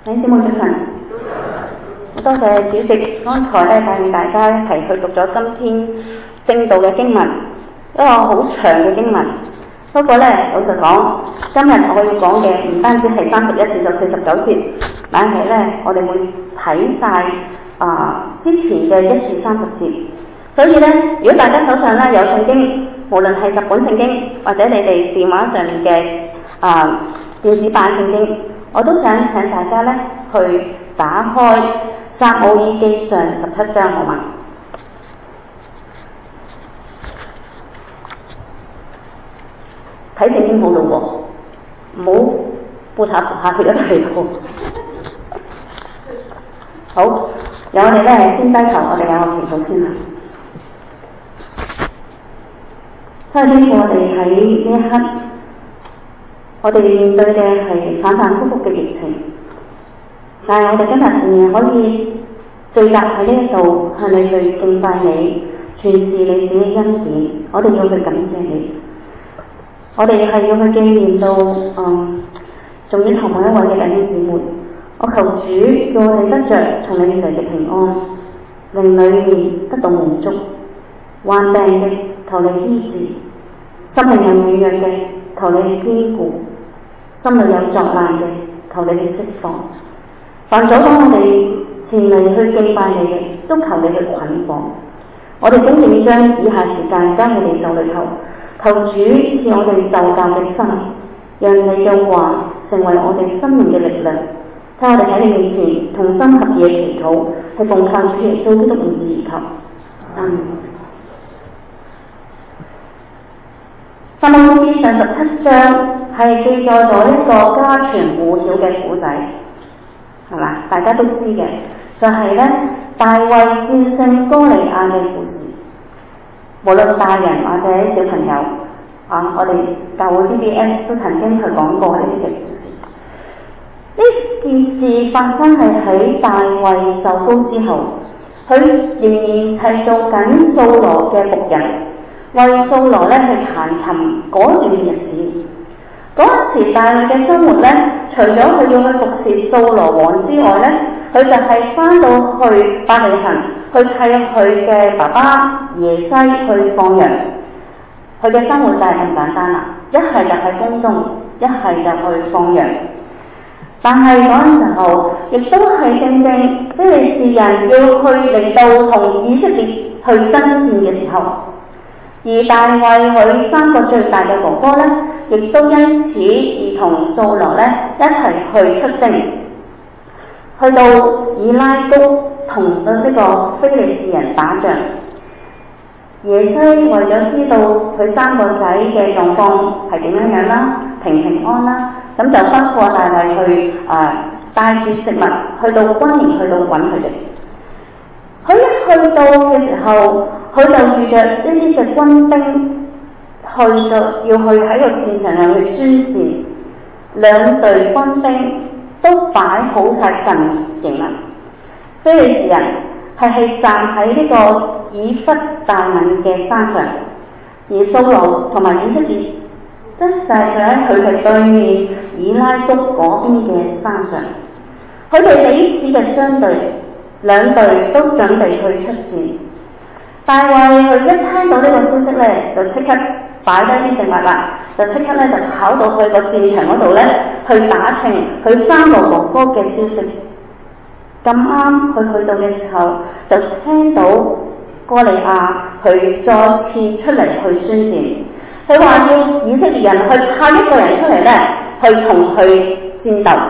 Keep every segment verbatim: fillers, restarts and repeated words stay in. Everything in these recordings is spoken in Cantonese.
弟兄姊妹早晨，多謝主席剛才咧帶領大家一齊去讀咗今天正道嘅經文，一個好長嘅經文。不過咧，老實講，今日我要講嘅唔單止係三十一至到四十九節，但係咧我哋會睇晒啊之前嘅一至三十節。所以咧，如果大家手上咧有聖經，無論係十本聖經或者你哋電話上面嘅啊電子版聖經，我都想請大家咧去打開撒母耳記上十七章，好嗎？睇聖經好咯喎，唔好撥下撥下佢一齊喎。好，由我哋咧先低頭，我哋有個祈禱先啦。真係經過我哋喺呢一刻，我哋面對嘅係反反复复嘅疫情，但係我哋今日仍然可以聚集喺呢一度，向你去敬拜你，全是你自己恩典，我哋要去感謝你。我哋係要去紀念到，嗯，仲要同每一位嘅弟兄姊妹，我求主叫我哋得着從你而嚟嘅平安，令裏面得到滿足，患病嘅求你醫治，心靈有軟弱嘅求你去堅固，心裏有作難嘅求你去釋放。凡阻擋我哋前嚟去敬拜你嘅，都求你去捆綁。我哋恭敬將以下時間交喺你手裏頭，求主賜我哋受教嘅心，讓你嘅話成為我哋生命嘅力量。睇我哋喺你面前同心合意祈禱，係奉靠主耶穌基督名字而求。嗯。撒母耳記上十七章係記載咗一個家傳戶曉嘅古仔，係嘛？大家都知嘅，就係、是、咧大衛戰勝歌利亞嘅故事。無論大人或者小朋友，啊，我哋教會 D B S 都曾經去講過呢啲嘅故事。呢件事發生係喺大衛受膏之後，佢仍然係做緊掃羅嘅僕人，為掃羅咧去彈琴嗰段日子。嗰陣時大衛嘅生活咧，除咗佢要去服侍掃羅王之外咧，佢就係翻到去伯利恆去替佢嘅爸爸耶西去放羊。佢嘅生活就係咁簡單啦，一係就喺宮中，一係就去放羊。但係嗰陣時候，亦都係正正非利士人要去嚟到同以色列去爭戰嘅時候，而大衛佢三個最大嘅哥哥咧，亦都因此而同掃羅咧一齊去出征，去到以拉谷同到呢個非利士人打仗。耶西為咗知道佢三個仔嘅狀況係點樣樣啦，平平安啦，咁就吩咐大衛去誒帶住食物去到軍營去到揾佢哋。佢一去到嘅時候，佢就遇着一啲嘅軍兵去到要去喺個戰場上去宣戰，兩隊軍兵都擺好晒陣型啦。非利士人係係站喺呢個以弗大憫嘅山上，而掃羅同埋以色列咧就係就喺佢哋對面以拉谷嗰邊嘅山上。佢哋彼此嘅相對，兩隊都準備去出戰。大衛佢一聽到呢個消息咧，就即刻擺低啲食物啦，就即刻咧就跑到去個戰場嗰度咧去打聽佢三個哥哥嘅消息。咁啱佢去到嘅時候，就聽到歌利亞佢再次出嚟去宣戰，佢話要以色列人去派一個人出嚟咧，去同佢戰鬥。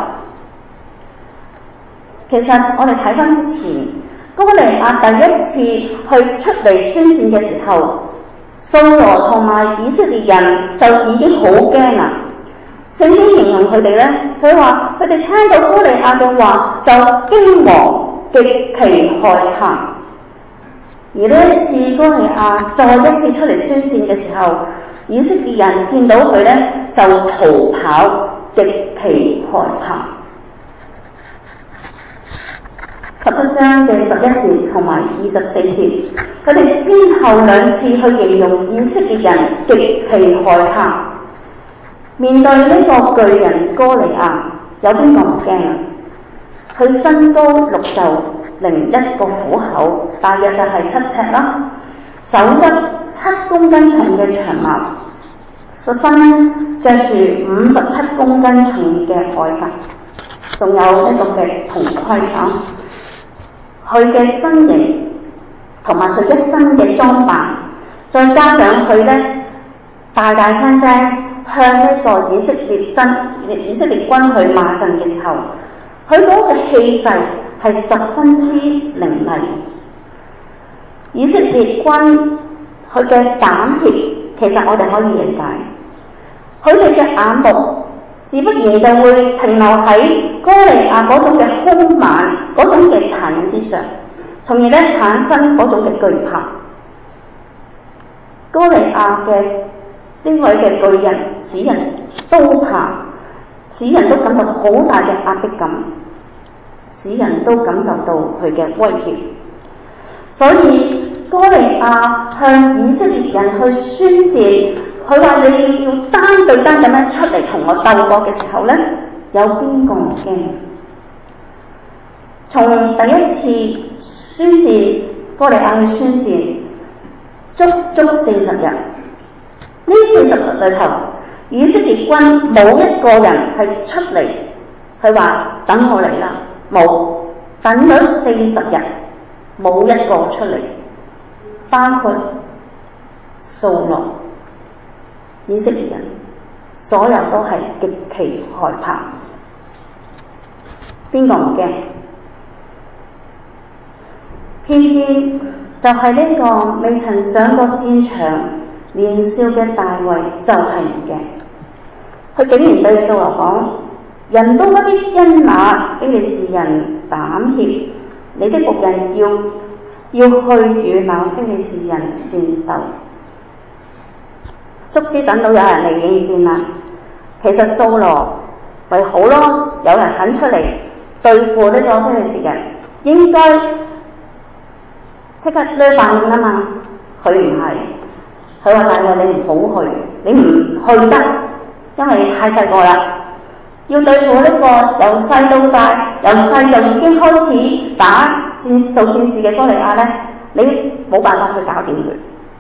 其實我哋睇翻之前，歌利亞第一次去出嚟宣戰嘅時候，掃羅同埋以色列人就已經好驚啦。聖經形容佢哋咧，佢話佢哋聽到歌利亞嘅話就驚惶，極其害怕。而呢一次歌利亞再一次出嚟宣戰嘅時候，以色列人見到佢咧就逃跑，極其害怕。十七章嘅十一節同埋二十四節，佢哋先後兩次去形容以色列人極其害怕。面對呢個巨人歌利亞，有邊個唔驚啊？ 佢身高六袖零一個虎口，大約就係七尺啦。手執七公斤重嘅長矛，實身着住五十七公斤重嘅鎧甲，仲有一個嘅銅盔啊。佢嘅身形同埋佢一身嘅裝扮，再加上佢咧大大聲聲向呢個以色列軍以色列軍去罵陣嘅時候，佢嗰個氣勢係十分之凌厲。以色列軍佢嘅膽怯，其實我哋可以理解，佢哋嘅眼目自不然就會停留喺歌利亞嗰種嘅兇猛、嗰種嘅殘忍之上，從而咧產生嗰種嘅懼怕。歌利亞嘅呢位嘅巨人，使人都怕，使人都感到好大嘅壓迫感，使人都感受到佢嘅威脅。所以歌利亞向以色列人去宣戰，佢話你要單對單咁樣出嚟同我鬥過嘅時候呢，有邊個唔驚？從第一次宣戰，歌利亞去宣戰足足四十日，呢四十日裏頭，以色列軍冇一個人係出嚟，佢話等我嚟啦，冇，等咗四十日，冇一個出嚟，包括掃羅，以色列人，所有都係極其害怕。邊個唔驚？偏偏就係呢個未曾上過戰場、年少嘅大衛就係唔驚。佢竟然對掃羅講：人都不必因那非利士人膽怯，你的僕人要要去與那非利士人戰鬥。足之等到有人嚟應戰啦，其實掃羅咪好咯，有人肯出嚟對付呢個非利士人，應該即刻掠反應啊嘛。佢唔係，佢話大衛你唔好去，你唔去得，因為你太細個啦。要對付呢個由細到大，由細就已經開始打戰做戰士嘅歌利亞咧，你冇辦法去搞掂佢。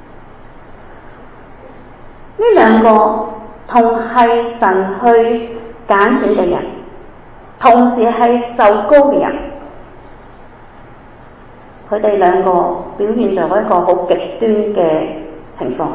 呢兩個同係神去揀選嘅人，同時係受膏嘅人，佢哋兩個表現咗一個好極端嘅情況。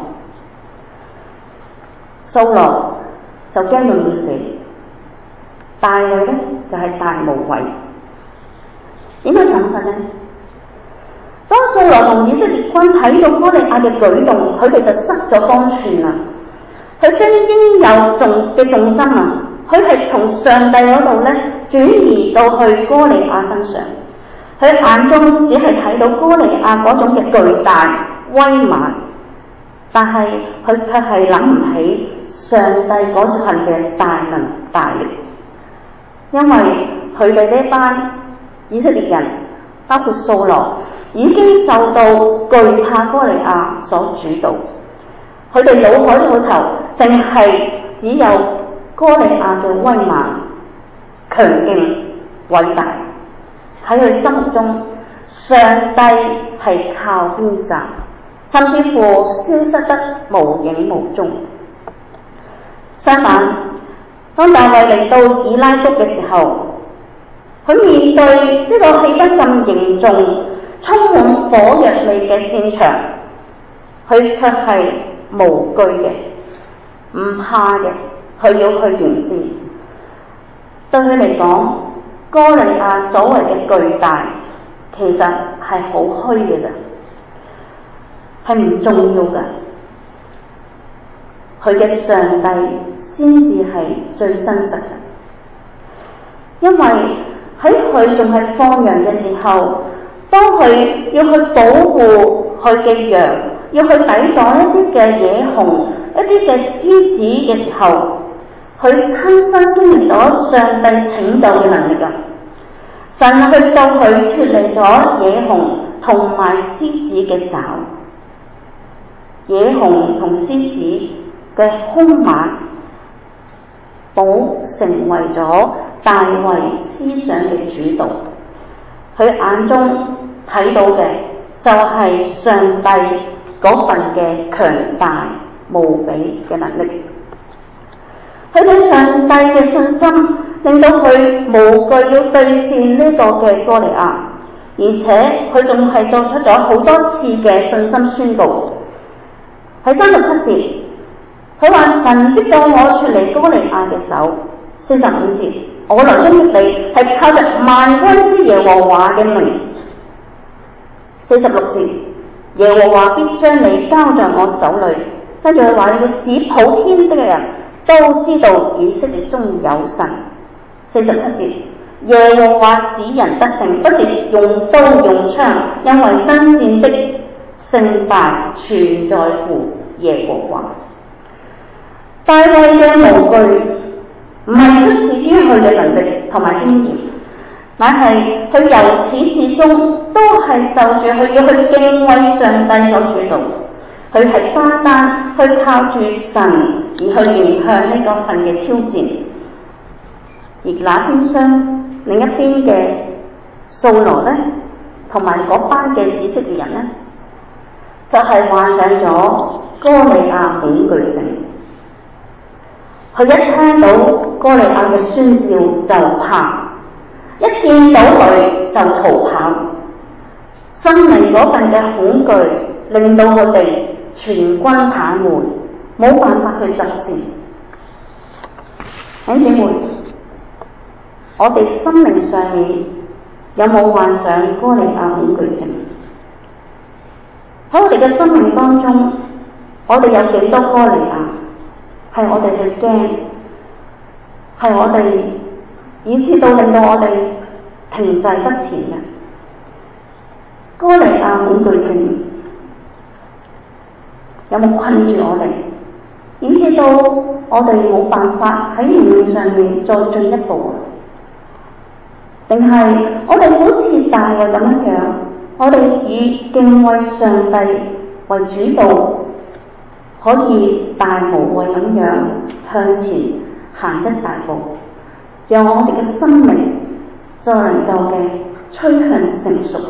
掃羅就驚到要死，大衛咧就係、是、大無畏。點解咁法咧？當掃羅同以色列軍睇到歌利亞嘅舉動，佢哋就失咗方寸啦。佢將應有重嘅重心啊，佢係從上帝嗰度咧轉移到去歌利亞身上。佢眼中只係睇到歌利亞嗰種嘅巨大威猛，但係佢卻係諗唔起上帝嗰份嘅大能大力，因為佢哋呢班以色列人，包括掃羅，已經受到懼怕歌利亞所主導。佢哋腦海裏頭淨係只有歌利亞嘅威猛、強勁、偉大。喺佢心目中，上帝係靠邊站，甚至乎消失得無影無蹤。相反，當大衛嚟到以拉谷嘅時候，佢面對呢個氣氛咁凝重、充滿火藥味嘅戰場，佢卻係無懼嘅，唔怕嘅，佢要去迎戰。對佢嚟講，歌利亞所謂嘅巨大，其實係好虛嘅咋，係唔重要噶。佢嘅上帝先至係最真實嘅，因為喺佢仲係放羊嘅時候，當佢要去保護佢嘅羊，要去抵擋一啲嘅野熊、一啲嘅獅子嘅時候，佢親身經歷咗上帝拯救嘅能力噶。神去到佢脫離咗野熊同埋獅子嘅爪，野熊同獅子嘅兇猛，保成為咗大衛思想嘅主導，佢眼中睇到嘅就係上帝嗰份嘅強大無比嘅能力。佢對上帝嘅信心令到佢無懼要對戰呢個嘅歌利亞，而且佢仲係作出咗好多次嘅信心宣告。喺三十七節，佢話神必救我出離歌利亞嘅手。四十五節，我來攻擊你係靠着萬軍之耶和華嘅名。四十六節，耶和華必將你交在我手裏。跟住佢話你要使普天的人都知道以色列中有神。四十七節，耶和華使人得勝，不是用刀用槍，因為爭戰的勝敗全在乎耶和華。大衛嘅無懼唔係出自於佢嘅能力同埋經驗，乃係佢由始至終都係受住佢要去敬畏上帝所主導。佢係單單去靠住神而去迎向呢個份嘅挑戰。而那邊廂另一邊嘅掃羅呢，同埋嗰班嘅以色列人呢，就係、是、患上咗歌利亞恐懼症。佢一聽到歌利亞嘅宣召就怕，一見到佢就逃跑，心靈嗰份嘅恐懼令到佢哋全軍癱瘓，冇辦法去作戰。弟兄姊妹，我哋心靈上面有冇患上歌利亞恐懼症？喺我哋嘅生命當中，我哋有幾多歌利亞係我哋去驚，係我哋以致到令到我哋停滯不前嘅歌利亞恐懼症？有冇困住我哋，以致到我哋冇辦法喺靈命上面再進一步？定係我哋好似大衛咁樣樣，我哋以敬畏上帝為主導，可以大無畏咁樣向前行一大步，讓我哋嘅生命再能夠嘅趨向成熟。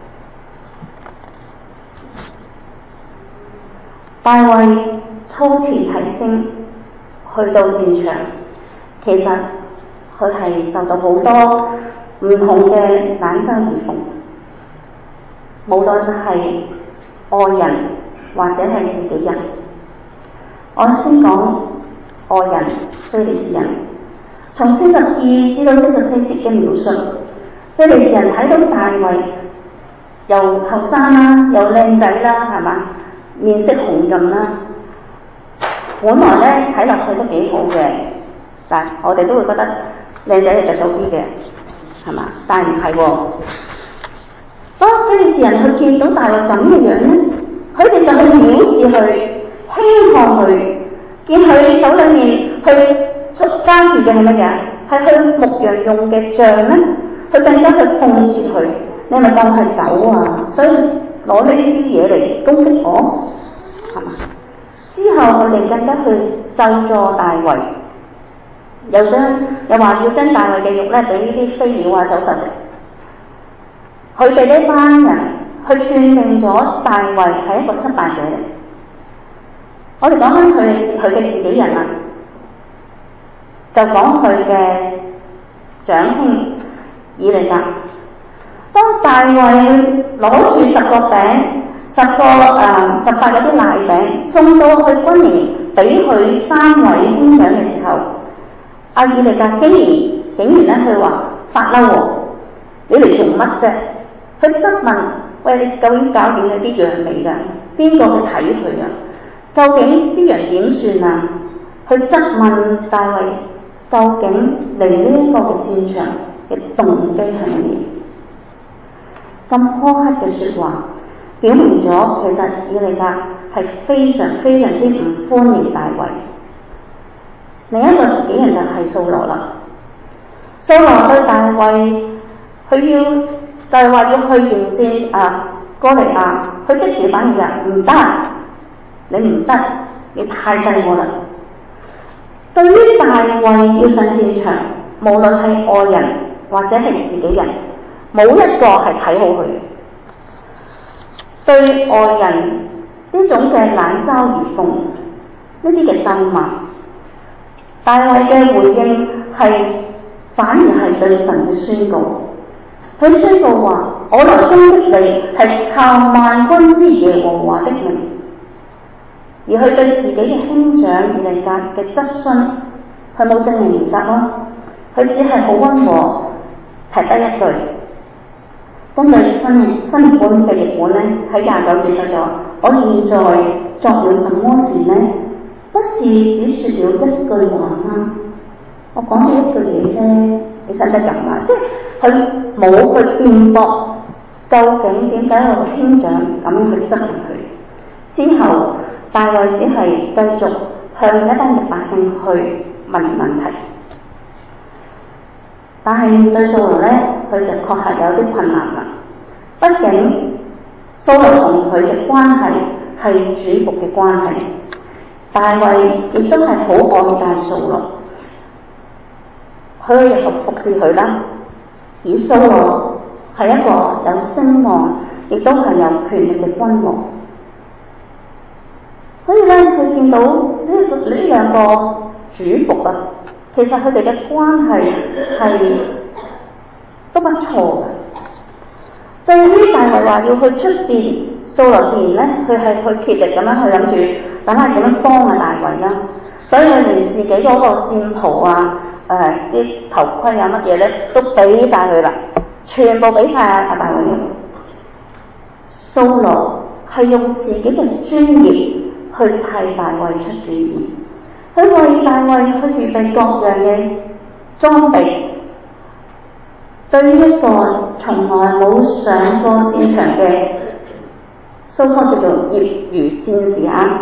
大衛操持提升去到戰場，其實佢係受到好多唔同嘅冷嘲熱諷，無論係外人或者係自己人。我先講外人，非利士人。從四十二至到四十四節嘅描述，非利士人睇到大衛又後生啦，又靚仔啦，係嘛？面色紅潤啦，本來咧睇落去都幾好嘅，但係我哋都會覺得靚仔係着數啲嘅，係嘛？但係唔係喎。當非利士人去見到大衛咁嘅樣咧，佢哋就去藐視佢，輕看佢，見佢手裏面去揸住嘅係乜嘢？係去牧羊用嘅杖咧，佢更加去諷刺佢，你係咪當係狗啊？所以攞呢啲嘢嚟攻擊我，係嘛？之後佢哋更加去咒詛大衛，又將又話要將大衛嘅肉咧俾呢啲飛鳥啊走獸食。佢哋呢班人去斷定咗大衛係一個失敗者。我哋講翻佢佢嘅自己人啦，就講佢嘅長兄以利亞。當大衛攞住十個餅、十個誒、呃、十塊嗰啲奶餅送到去軍營俾佢三位兄長嘅時候，阿以利亞竟然竟然咧佢話發嬲喎，你嚟做乜啫？佢質問：喂，你究竟搞掂佢啲羊未㗎？邊個去睇佢啊？究竟啲羊點算啊？佢質問大衛：究竟嚟呢一個嘅戰場嘅動機係乜嘢？咁苛刻嘅説話，表明咗其實以利亞係非常非常之唔歡迎大衛。另一個自己人就係掃羅啦。掃羅對大衛，佢要大衛話要去迎戰啊歌利亞，佢即時反應話唔得，你唔得，你太細我啦。對於大衛要上戰場， 無論係外人或者係自己人，冇一個係睇好佢。對外人呢種嘅冷嘲熱諷，呢啲嘅咒罵，大衛嘅回應係反而係對神嘅宣告。佢宣告話：我來攻擊你係靠萬軍之耶和華的名。而佢對自己嘅兄長以利甲嘅質詢，佢冇正面回答咯，佢只係好溫和提低一句。根據新新譯本嘅譯本咧，喺廿九節佢就話：我現在作了什麼事呢？不是只説了一句話嗎？我講咗一句嘢啫，你使唔使咁啊？即係佢冇去辯駁，究竟點解我個兄長咁樣去質問佢？之後大衛只係繼續向一班嘅百姓去問問題。但係面對掃羅咧，佢就確實有啲困難啦。畢竟掃羅同佢嘅關係係主僕嘅關係，大衛亦都係好愛戴掃羅，佢日後服侍佢啦。而掃羅係一個有聲望，亦都係有權力嘅君王，所以咧，佢見到呢呢兩個主僕啊，其實佢哋嘅關係係都不錯嘅。對於大衛話要去出戰掃羅前咧，佢係去竭力咁樣去諗住等下點樣幫啊大衛啦。所以佢連自己嗰個戰袍啊、誒、呃、啲頭盔啊乜嘢咧，都俾晒佢啦，全部俾晒阿大衛用。掃羅係用自己嘅專業去替大衛出主意，佢為大衛去預備各樣嘅裝備。對於一個從來冇上過戰場嘅蘇科叫做業餘戰士啊，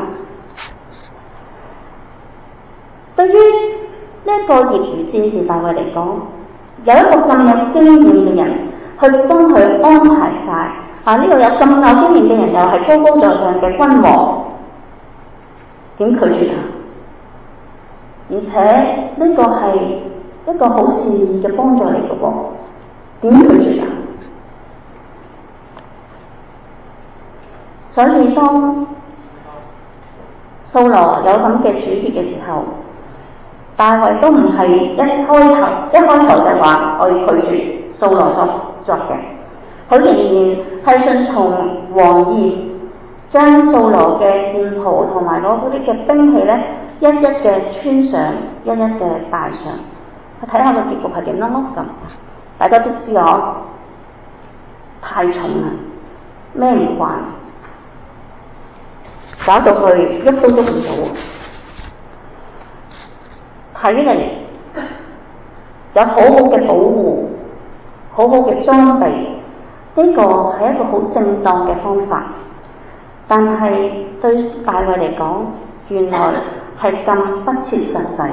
對於呢一個業餘戰士大衛嚟講，有一個咁有經驗嘅人去幫佢安排晒啊！呢、這個有咁有經驗嘅人又係高高在上嘅君王，點拒絕啊？而且呢個係一個好善意嘅幫助嚟嘅喎。點拒絕啊？所以當掃羅有咁嘅主意嘅時候，大衛都唔係一開頭一開頭就話我要拒絕掃羅所作嘅，佢仍然係順從王意，將掃羅嘅戰袍同埋攞嗰啲嘅兵器咧，一一嘅穿上，一一嘅戴上，去睇下個結局係點樣咯咁。大家都知我太重啦，孭唔慣，搞到佢喐都喐唔到。睇嚟有好好嘅保護，好好嘅裝備，呢個係一個好正當嘅方法。但係對大衛嚟講，原來係咁不切實際。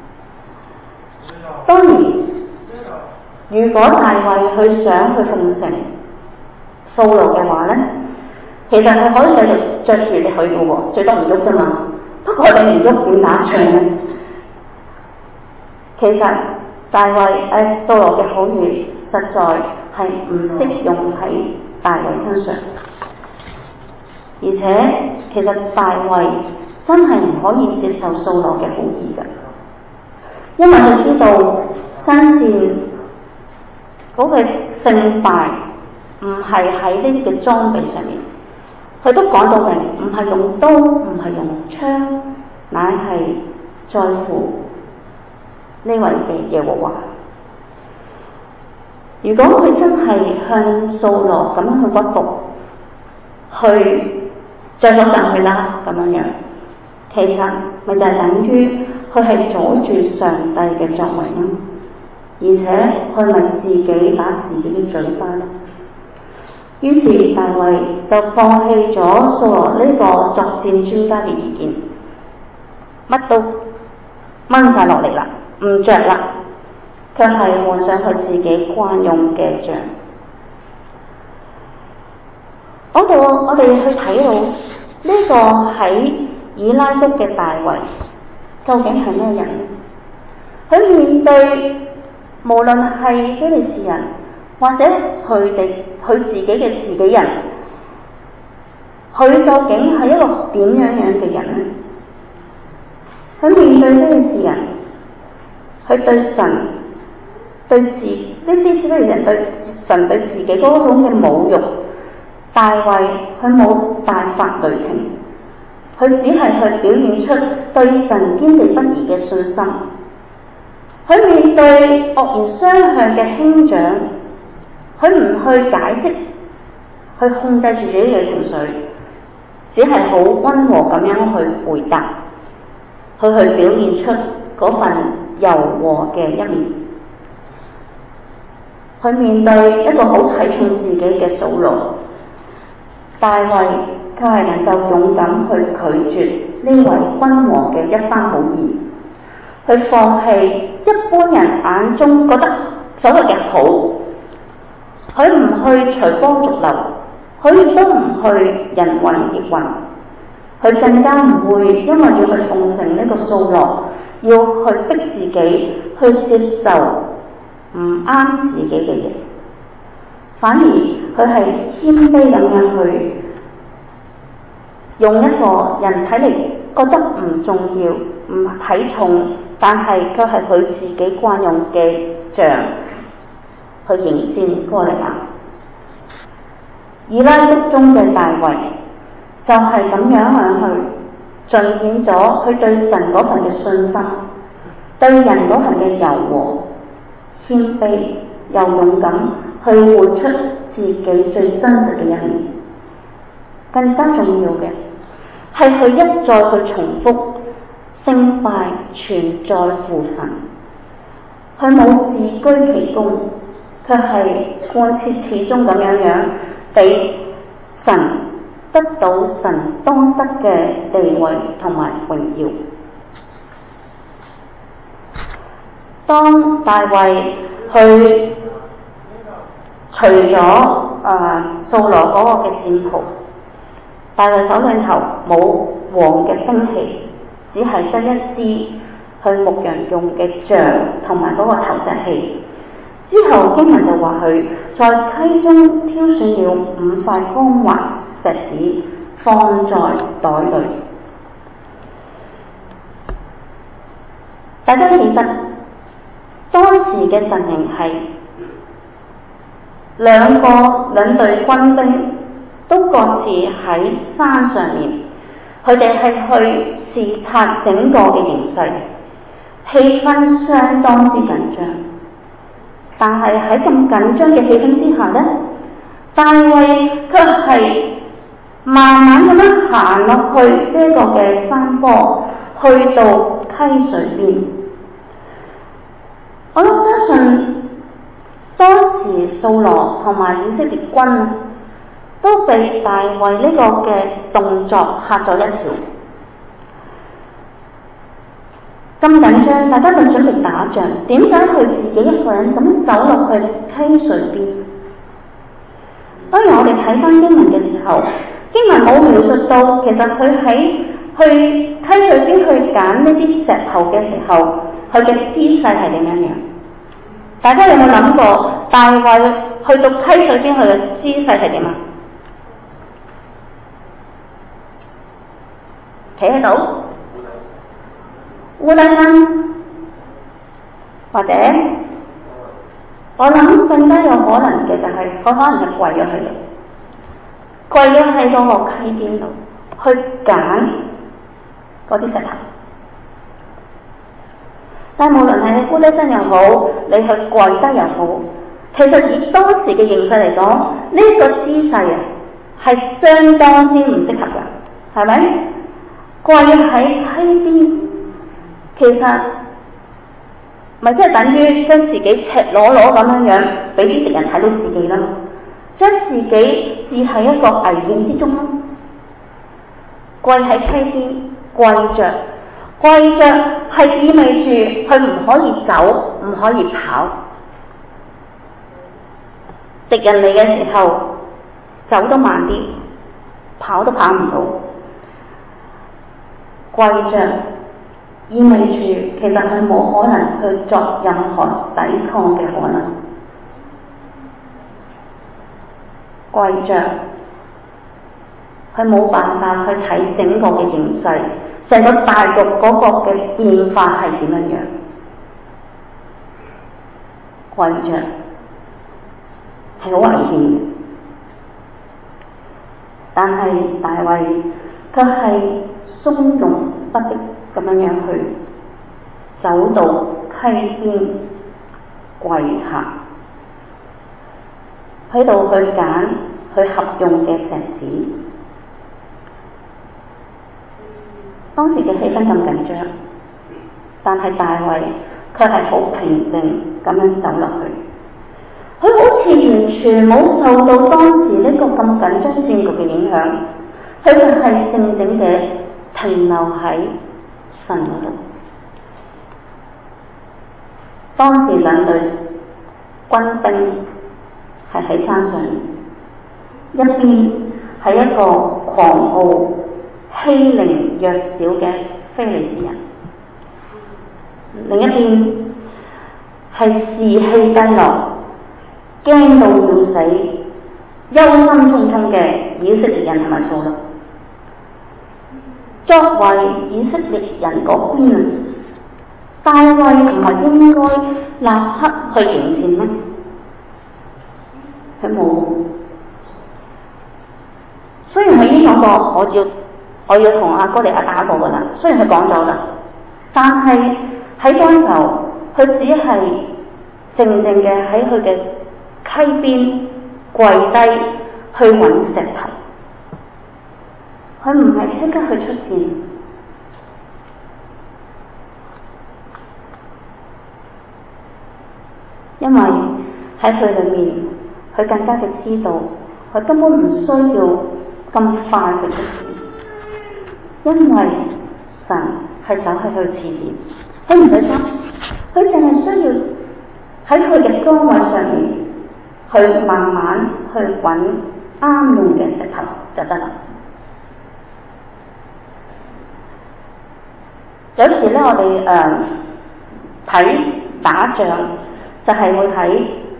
當然，如果大衛去想去奉承掃羅嘅話咧，其實係可以繼續着住你去嘅喎，最多唔喐啫嘛。不過你唔喐點打仗咧？其實大衛誒掃羅嘅好語實在係唔適用喺大衛身上，而且其實大衛真係唔可以接受掃羅嘅好意嘅，因為佢知道爭戰嗰個勝敗唔係喺呢啲嘅裝備上面，佢都講到明，唔係用刀，唔係用槍，乃係在乎呢位嘅耶和華。如果佢真係向掃羅咁樣去屈服，去着咗上去啦咁樣樣，其實咪就係等於佢係阻住上帝嘅作為咯。而且佢咪自己打自己嘅嘴巴咯。於是大衛就放棄咗掃羅呢個作戰專家嘅意見，乜都掹晒落嚟啦，唔着啦，卻係換上佢自己慣用嘅杖。嗰度我哋去睇到呢個喺以拉谷嘅大衛究竟係咩人呢？佢面對無論係非利士人或者佢哋佢自己嘅自己人，佢究竟係一個點樣樣嘅人呢？佢面對非利士人，佢對神對自呢啲非利士人對神對自己嗰種嘅侮辱，大衛佢冇大發雷霆，佢只係去表現出對神堅定不移嘅信心。佢面對惡言相向嘅兄長，佢唔去解釋，去控制住自己嘅情緒，只係好溫和咁樣去回答，去去表現出嗰份柔和嘅一面。佢面對一個好睇重自己嘅掃羅，大衛佢係能夠勇敢去拒絕呢位溫和嘅一番好意，去放棄一般人眼中覺得所謂嘅好，佢唔去隨波逐流，佢亦都唔去人云亦云，佢更加唔會因為要去奉承呢個掃羅，要去逼自己去接受唔啱自己嘅嘢，反而佢係謙卑咁樣去用一個人睇嚟覺得唔重要、唔睇重，但係佢係佢自己慣用嘅杖去迎戰哥利亞。以拉谷中嘅大衛就係咁樣樣去盡顯咗佢對神嗰份嘅信心，對人嗰份嘅柔和、謙卑又勇敢，去活出自己最真實嘅一面。更加重要嘅係佢一再去重複勝敗全在乎神，佢冇自居其功，卻係貫徹始終咁樣樣俾神得到神當得嘅地位同埋榮耀。當大衛去除咗誒掃羅嗰個嘅戰袍，大衛手裏頭冇王嘅兵器，只係得一支去牧羊用嘅杖同埋嗰個投石器。之後經文就話佢在溪中挑選了五塊光滑石子，放在袋裏。大家記得當時嘅陣營係兩個兩隊軍兵都各自喺山上面，佢哋係去視察整個嘅形勢，氣氛相當之緊張。但係喺咁緊張嘅氣氛之下呢，大衛卻係慢慢咁樣行落去呢個嘅山坡，去到溪水邊。我都相信當時掃羅同埋以色列軍都被大衛呢個嘅動作嚇咗一跳。咁緊張，大家就準備打仗，點解佢自己一個人咁走落去溪水邊？當然我哋睇翻經文嘅時候，經文冇描述到其實佢喺去溪水邊去揀呢啲石頭嘅時候，佢嘅姿勢係點樣樣？大家有冇諗過大衛去到溪水邊佢嘅姿勢係點啊？企喺度？烏低身，或者我諗更加有可能嘅就係、是、佢可能係跪咗喺度，跪咗喺嗰個溪邊度去揀嗰啲石頭。但係無論係你烏低身又好，你去跪低又好，其實以當時嘅形勢嚟講，呢、這個姿勢啊係相當之唔適合㗎，係咪？跪喺溪邊。其實咪即係等於將自己赤裸裸咁樣樣俾啲敵人睇到自己啦，將自己置喺一個危險之中咯。跪喺溪邊，跪着，跪着係意味住佢唔可以走，唔可以跑。敵人嚟嘅時候，走得慢啲，跑都跑唔到。跪着意味住其實佢冇可能去作任何抵抗嘅可能。跪着，佢冇辦法去睇整個嘅形勢，成個大局嗰個嘅變化係點樣樣。跪着係好危險嘅，但係大衛卻係從容不迫咁樣樣去走到溪邊跪下，喺度去揀去合用嘅石子。當時嘅氣氛咁緊張，但係大衛卻係好平靜咁樣走落去。佢好似完全冇受到當時呢個咁緊張戰局嘅影響，佢就係靜靜嘅停留喺神嗰度。當時兩隊軍兵係喺山上，一邊係一個狂傲欺凌弱小嘅非利士人，另一邊係士氣低落、驚到要死、憂心忡忡嘅以色列人同埋掃羅。作為以色列人嗰邊啊，大衛唔係應該立刻去迎戰咩？佢冇。雖然佢已經講過我要我要同阿哥利亞打過噶啦，雖然佢講咗啦，但係喺嗰時候佢只係靜靜嘅喺佢嘅溪邊跪低去揾石頭，佢唔係即刻去出戰，因為喺佢裏面佢更加嘅知道佢根本唔需要咁快去出戰，因為神係走喺佢前面，佢唔使急，佢淨係需要喺佢嘅崗位上面去慢慢去揾啱用嘅石頭就得啦。有時咧，我哋誒睇打仗就係會睇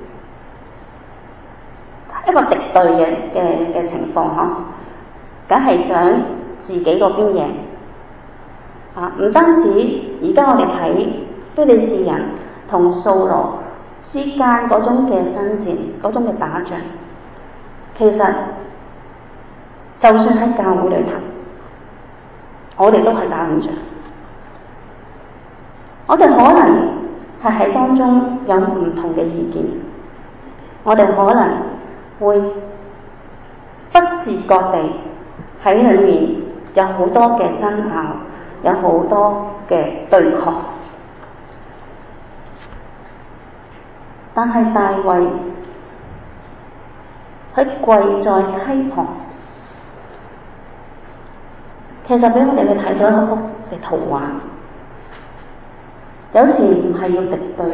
一個敵對嘅嘅嘅情況嗬，梗係想自己嗰邊贏啊！唔單止而家我哋睇非利士人同掃羅之間嗰種嘅爭戰，嗰種嘅打仗，其實就算喺教會裏頭，我哋都係打緊仗。我哋可能係喺當中有唔同嘅意見，我哋可能會不自覺地喺裏面有好多嘅爭拗，有好多嘅對抗。但係大衛喺跪在溪旁，其實俾我哋去睇到一幅嘅圖畫。有時唔係要敵對，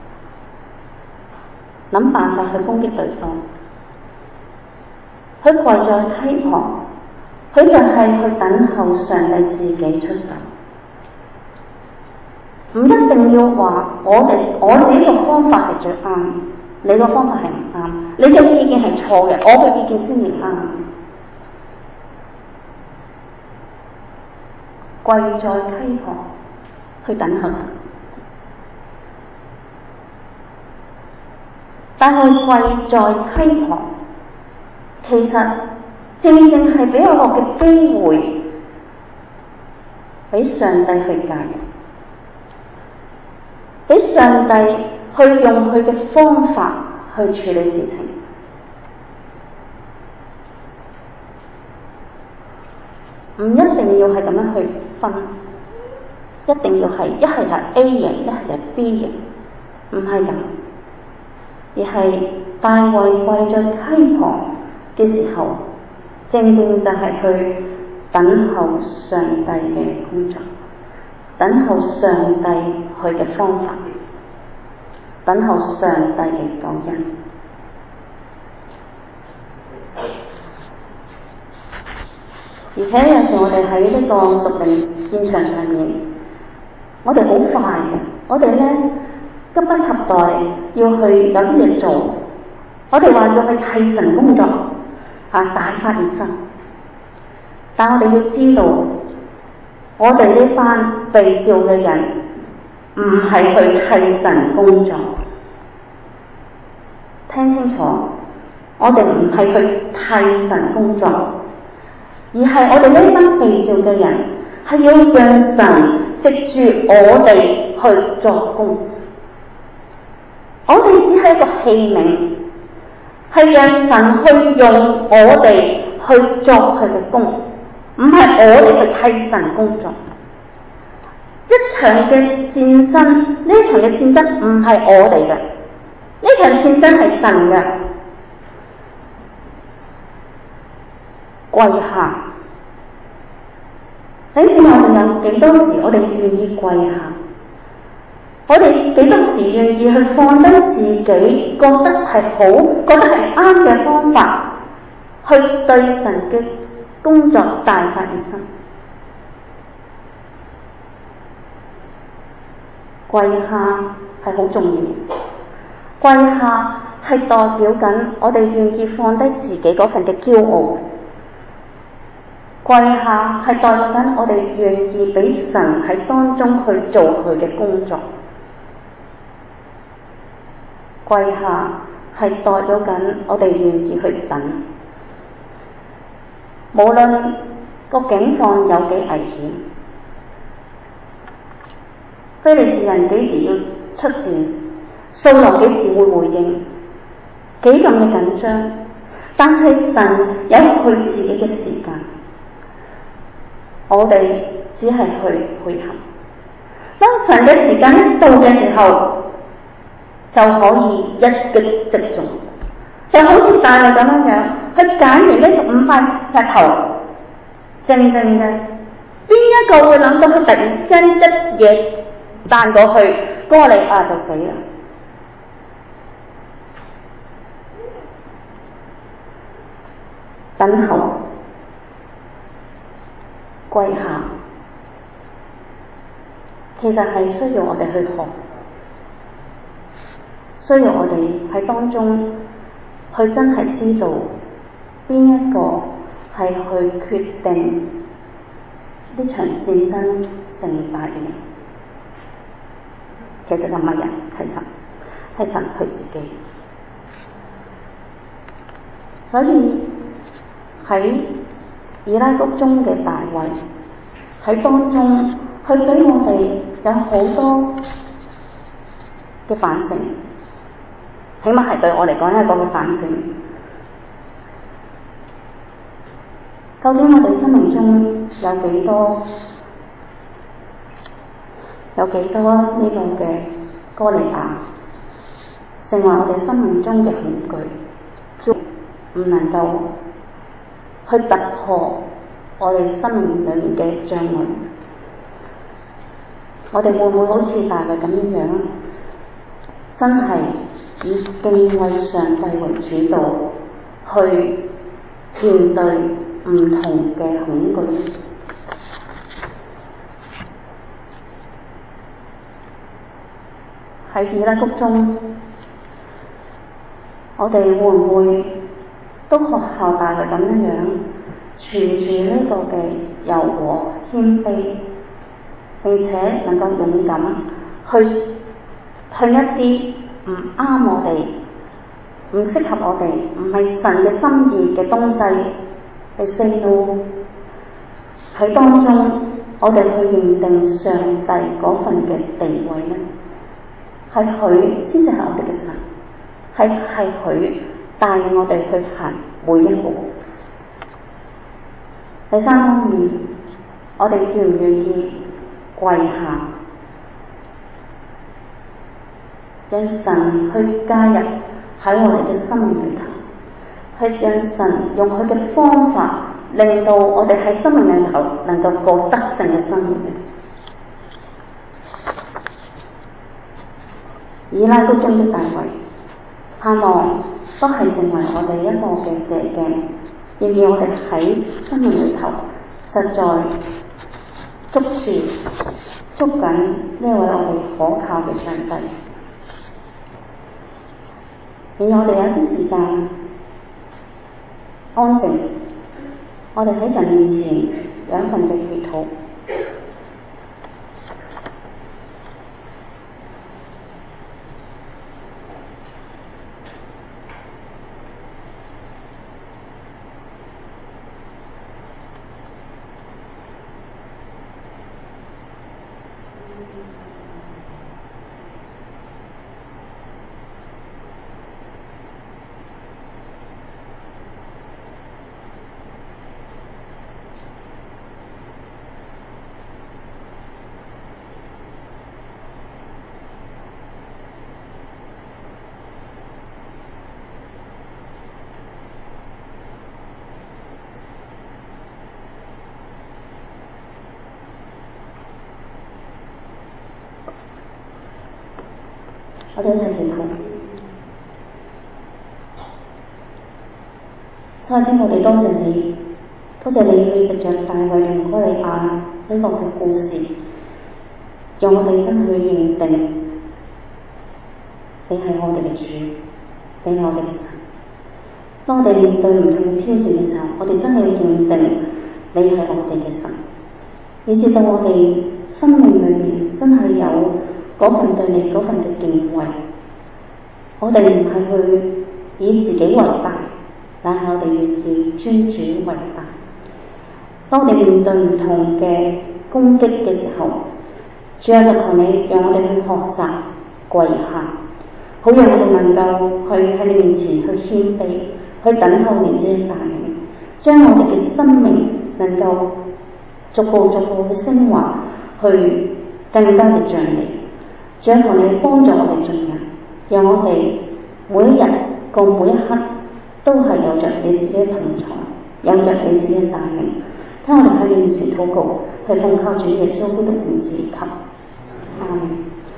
諗辦法去攻擊對方。佢跪在溪旁，佢就係去等候上帝自己出手。唔一定要話我哋我自己嘅方法係最啱，你個方法係唔啱，你嘅意見係錯嘅，我嘅意見先至啱。跪在溪旁，去等候神。但係跪在溪旁，其實正正係俾我個嘅機會，俾上帝去介入，俾上帝去用佢嘅方法去處理事情。唔一定要係咁樣去分，一定要係一係就係 A 型，一係就係 B 型，唔係咁。而係大衛跪在溪旁嘅時候，正正就係去等候上帝嘅工作，等候上帝佢嘅方法，等候上帝嘅救恩。而且有時我哋喺呢個屬靈戰場上面， 我哋好快嘅，我哋咧急不及待要去有啲嘢做，我哋話要去替神工作，嚇大發熱心。但我哋要知道，我哋呢班被召嘅人唔係去替神工作。聽清楚，我哋唔係去替神工作，而係我哋呢班被召嘅人係要讓神藉住我哋去作工。我哋只係一個器皿，係讓神去用我哋去作佢嘅工，唔係我哋去替神工作。一場嘅戰爭，呢一場嘅戰爭唔係我哋嘅，呢場戰爭係神嘅。跪下，你知我哋有幾多時我哋願意跪下？我哋幾多時願意去放低自己覺得係好、覺得係啱嘅方法，去對神嘅工作大發熱心？跪下係好重要，跪下係代表緊我哋願意放低自己嗰份嘅驕傲，跪下係代表緊我哋願意俾神喺當中去做佢嘅工作。跪下係代表緊我哋願意去等，無論個境況有幾危險，非利士人幾時要出戰，掃羅幾時會回應，幾咁嘅緊張，但係神有佢自己嘅時間，我哋只係去配合。當神嘅時間一到嘅時候，就可以一擊即中，就好似大衛咁樣樣，去揀完呢五塊石頭，靜靜嘅，邊一個會諗到佢突然之間一嘢彈過去，哥利亞就死啦。等候，跪下，其實係需要我哋去學。需要我哋喺當中去真係知道邊一個係去決定呢場戰爭勝敗嘅人。其實就唔係人，係神，係神佢自己。所以喺以拉谷中嘅大衛喺當中，佢俾我哋有好多嘅反省。起碼係對我嚟講一個嘅反省。究竟我哋生命中有幾多有幾多呢個嘅哥利亞，成為我哋生命中嘅恐懼，唔能夠去突破我哋生命裏面嘅障礙？我哋會唔會好似大衛咁樣樣，真係以敬畏上帝為主導，去面對唔同嘅恐懼？喺以拉谷中，我哋會唔會都學效大衛咁樣樣，存住呢個嘅柔和謙卑，並且能夠勇敢去向一啲唔啱我哋、唔適合我哋、唔係神嘅心意嘅東西去 say no？ 喺當中，我哋去認定上帝嗰份嘅地位咧，係佢先至係我哋嘅神，係係佢帶領我哋去行每一步。第三方面，我哋願唔願意跪下，讓神去加入喺我哋嘅生命裏頭，去讓神用佢嘅方法，令到我哋喺生命裏頭能夠過得勝嘅生活。以拉谷中的大衛，盼望都係成為我哋一個嘅借鏡，然而我哋喺生命裏頭實在捉住捉緊呢位我哋可靠嘅上帝。然後我哋有啲時間安靜，我哋喺神面前有一份嘅祈禱。我哋一齊祈禱。親愛的天父，我哋多謝你，多謝你去藉着大衛同歌利亞呢個嘅故事，讓我哋真去認定你係我哋嘅主，你係我哋嘅神。當我哋面對唔同嘅挑戰嘅時候，我哋真係認定你係我哋嘅神，以至到我哋生命裏面真係有嗰份對你嗰份嘅敬畏。我哋唔係去以自己為大，但係我哋願意尊主為大。當我哋面對唔同嘅攻擊嘅時候，主啊，就求你讓我哋去學習跪下，好讓我哋能夠去喺你面前去謙卑，去等候你嘅帶領，將我哋嘅生命能夠逐步逐步嘅升華，去更加嘅像你。主啊，求你幫助我哋眾人，讓我哋每一日過每一刻都係有着你自己嘅同在，有着你自己嘅帶領。聽我哋喺你面前禱告，係奉靠主耶穌基督名字求，阿們。